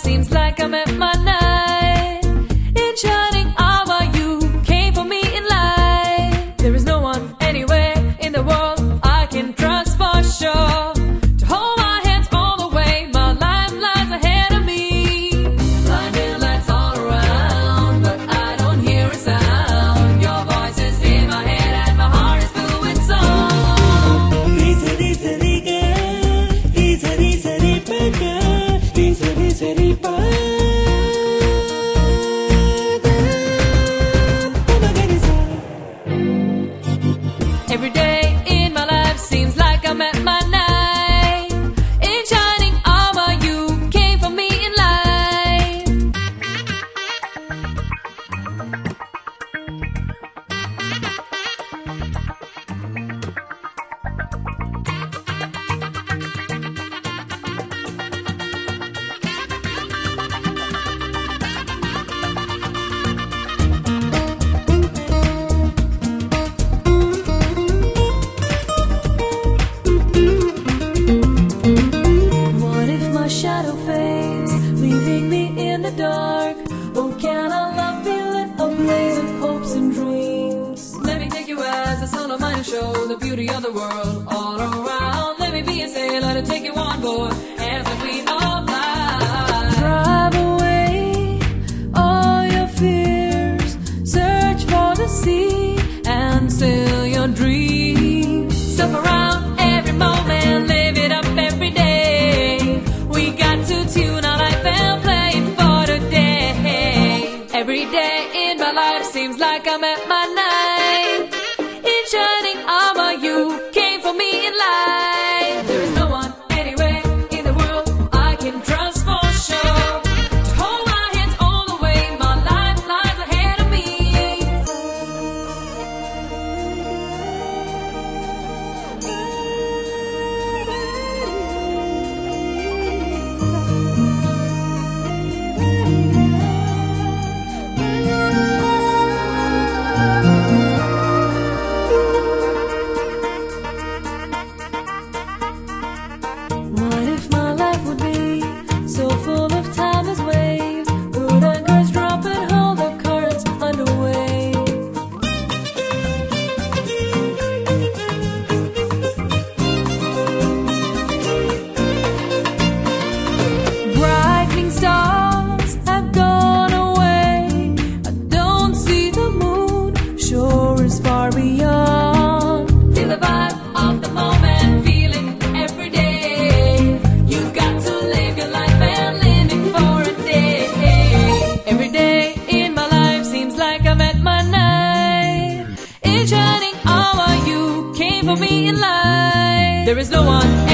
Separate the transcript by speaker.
Speaker 1: seems like I'm at my night. In shining armor, you came for me in light. There is no one anywhere in the world I can trust for sure. To hold my hands all the way, my life lies ahead of me. Blinding lights all around, but I don't hear a sound. Your voice is in my head and my heart is filled with song. Every day in my life seems like I'm at my night. In shining armor, you came for me in light. What if my shadow fades, leaving me in the dark? Oh, can our love be lit a blaze of hopes and dreams? Let me take you as a sun of mine to show the beauty of the world all around. Let me be a sailor to take you on board as the queen of life. Drive away all your fears, search for the sea and sail your dreams. Step around every moment, live it up every day. We got to tune our life and play it for today. Every day in my life seems like I'm at my night. In shining armor, you came for me in light. There is no one anywhere in the world I can trust for sure. To hold my hands all the way, my life lies ahead of me. What if my life would be so full of timeless waves? Good anchors drop and hold the currents underway. Brightening stars have gone away. I don't see the moon, sure is far beyond. Feel the vibe of the moment, feel it every day. You've got to live your life and live it for a day. Every day in my life seems like I'm at my night. In shining armor, you came for me in light. There is no one